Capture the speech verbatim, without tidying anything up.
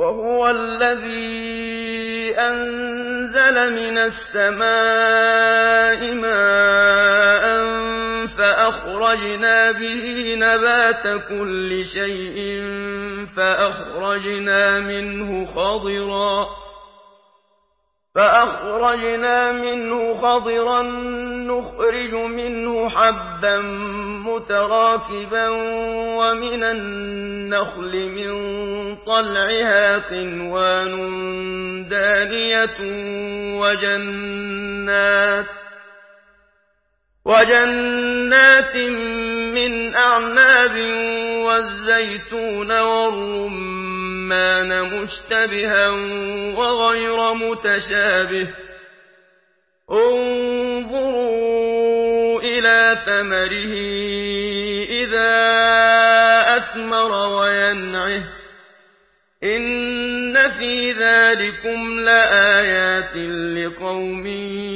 وهو الذي أنزل من السماء ماء فأخرجنا به نبات كل شيء فأخرجنا منه خضرا فأخرجنا منه خضرا نخرج منه حبا متراكبا ومن النخل من طلعها قنوان دانية وجنات وجنات من أعناب والزيتون والرمان مشتبها وغير متشابه انظروا إلى ثمره إذا أثمر وينعه إن في ذلكم لآيات لقوم